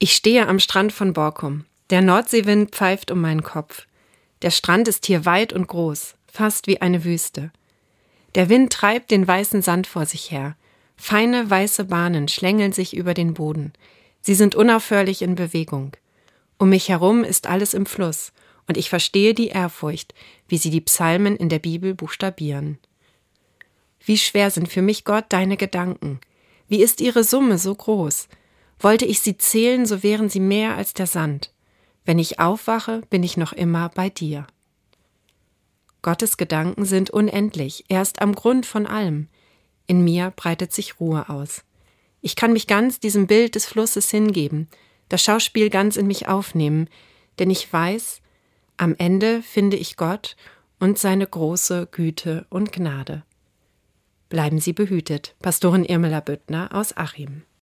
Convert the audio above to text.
Ich stehe am Strand von Borkum. Der Nordseewind pfeift um meinen Kopf. Der Strand ist hier weit und groß, fast wie eine Wüste. Der Wind treibt den weißen Sand vor sich her. Feine weiße Bahnen schlängeln sich über den Boden. Sie sind unaufhörlich in Bewegung. Um mich herum ist alles im Fluss und ich verstehe die Ehrfurcht, wie sie die Psalmen in der Bibel buchstabieren. Wie schwer sind für mich, Gott, deine Gedanken? Wie ist ihre Summe so groß? Wollte ich sie zählen, so wären sie mehr als der Sand. Wenn ich aufwache, bin ich noch immer bei dir. Gottes Gedanken sind unendlich, er ist am Grund von allem. In mir breitet sich Ruhe aus. Ich kann mich ganz diesem Bild des Flusses hingeben, das Schauspiel ganz in mich aufnehmen, denn ich weiß, am Ende finde ich Gott und seine große Güte und Gnade. Bleiben Sie behütet. Pastorin Irmela Büttner aus Achim.